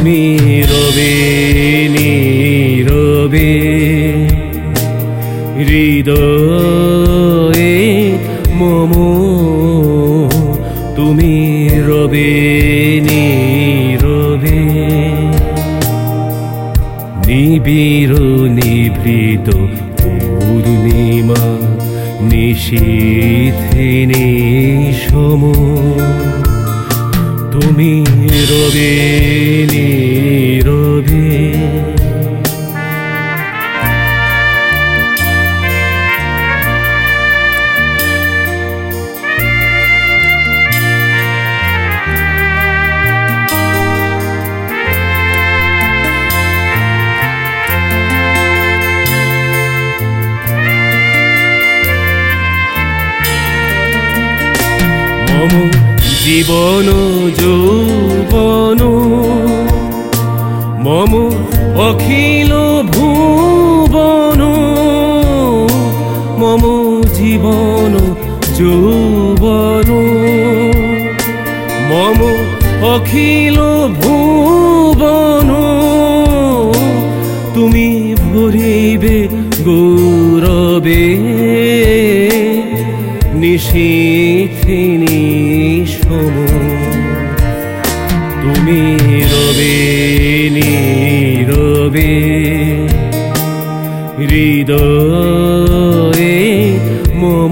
তুমি রবে নীরবে হৃদয়ে মম, তুমি রবে নীরবে নিবিড় নিভৃত পূর্ণিমা নিশীথে নিশম, তুমি রবে নীরবে। মম জীবন যৌবন, মম অখিল ভুবন, মম জীবন যৌবন, মম অখিল ভুবন, তুমি ভরিবে গৌরবে নিশীথে নিশম, তুমি রবে নীরবে হৃদয়ে মম,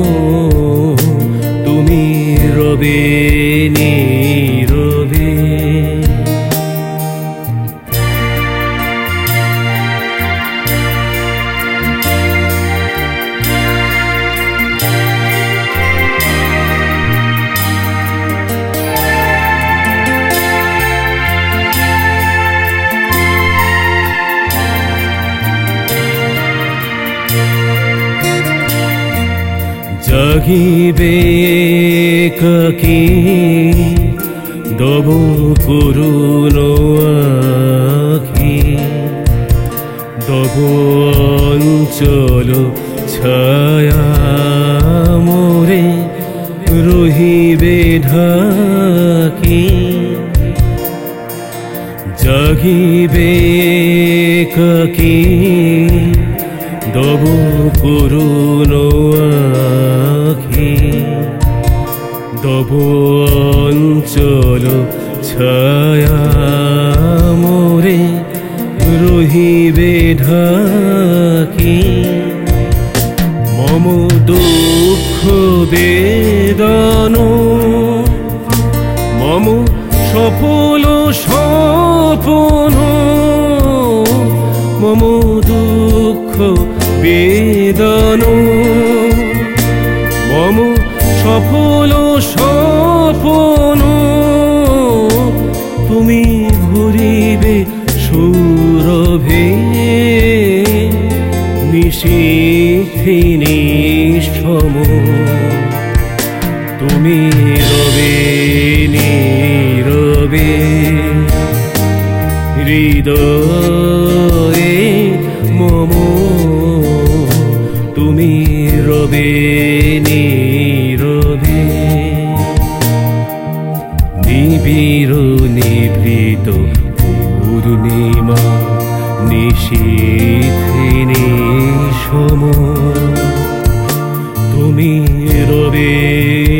তুমি রবে নীরবে। জাগিবে একাকী দব করুণ আখি, দব অঞ্চল ছায়া মোরে রহিবে ঢাকি, জাগিবে একাকী দব করুণ আখি, দব অঞ্চল ছায়া মোরে রহিবে ঢাকি, মম দুঃখ বেদন, মম সফল স্বপন, মম দুঃখ বেদন, মম সফল স্বপন, তুমি ভরিবে সুরভে নিশীথে নিশম, তুমি রবে নীরবে হৃদয়ে মম, তুমি রবে নীরবে নিবিড় নিভৃত পূর্ণিমা নিশীথে নিশম, তুমি রবে